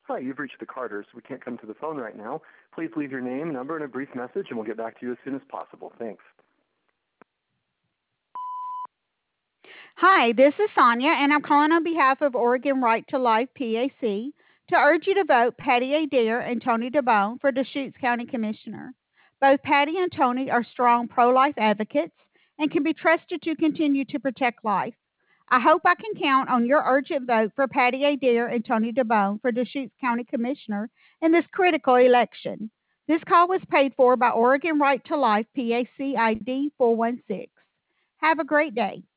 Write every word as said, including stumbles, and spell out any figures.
Hi, you've reached the Carters. We can't come to the phone right now. Please leave your name, number, and a brief message, and we'll get back to you as soon as possible. Thanks. Hi, this is Sonia, and I'm calling on behalf of Oregon Right to Life P A C to urge you to vote Patty Adair and Tony DeBone for Deschutes County Commissioner. Both Patty and Tony are strong pro-life advocates and can be trusted to continue to protect life. I hope I can count on your urgent vote for Patty Adair and Tony DeBone for Deschutes County Commissioner in this critical election. This call was paid for by Oregon Right to Life P A C I D four one six. Have a great day.